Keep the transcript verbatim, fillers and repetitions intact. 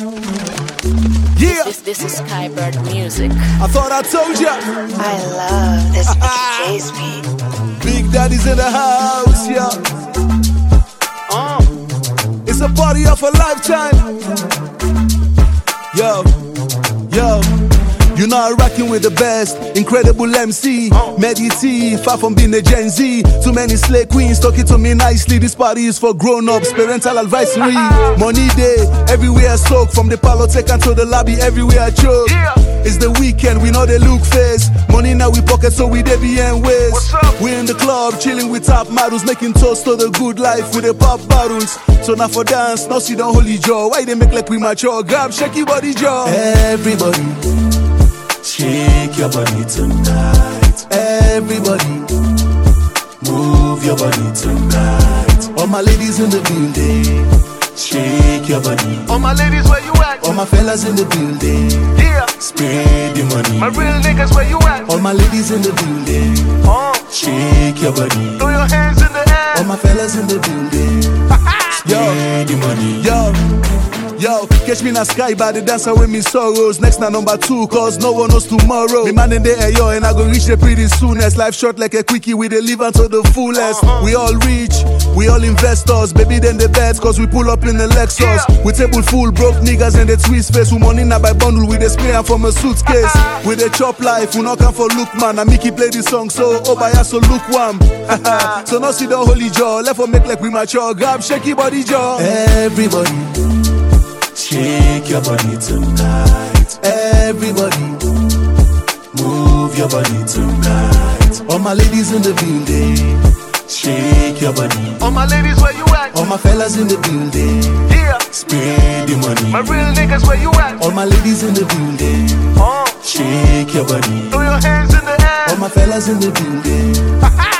Yeah. This, this is Skybird music. I thought I told ya. I love this Mickey J's beat. Big Daddy's in the house, yeah. Uh, it's a party of a lifetime. Yo, yo. You know I'm rocking with the best, incredible M C, Medity, far from being a Gen Z. Too many slay queens talking to me nicely. This party is for grown-ups, parental advisory. Money day, everywhere I soak, from the parlor take to the lobby, everywhere I choke. It's the weekend, we know they look face. Money now we pocket, so we dey be and ways. We in the club, chilling with top models, making toast to the good life with the pop bottles. So now for dance, now see the holy jaw. Why they make like we mature? Grab, shake your body jaw. Everybody, shake your body tonight. Everybody, move your body tonight. All my ladies in the building, shake your body. All my ladies, where you at? All my fellas in the building, Yeah. spread the money. My real niggas, where you at? All my ladies in the building, Uh, shake your body. throw your hands in the air. All my fellas in the building, spread the money. Yo. Yo, catch me in the sky by the dancer with me sorrows. Next na number two, cause no one knows tomorrow. Me man in the air, yo, and I go reach the pretty soonest. Life short like a quickie, we dey live unto the fullest. We all rich, we all investors. Baby, then the beds, cause we pull up in the Lexus. We table full, broke niggas and the twist face. We money na by bundle, we dey spray am from a suitcase. We dey chop life, we not come for look, man. And Mickey play this song, so oh, by so look one. So now see the holy jaw, left for make like we mature. Grab, shake your body jaw. Everybody, shake your body tonight. Everybody, move your body tonight. All my ladies in the building, shake your body. All my ladies, where you at? All my fellas in the building, Yeah. spread the money. My real niggas, where you at? All my ladies in the building, Uh, shake your body. throw your hands in the air. All my fellas in the building,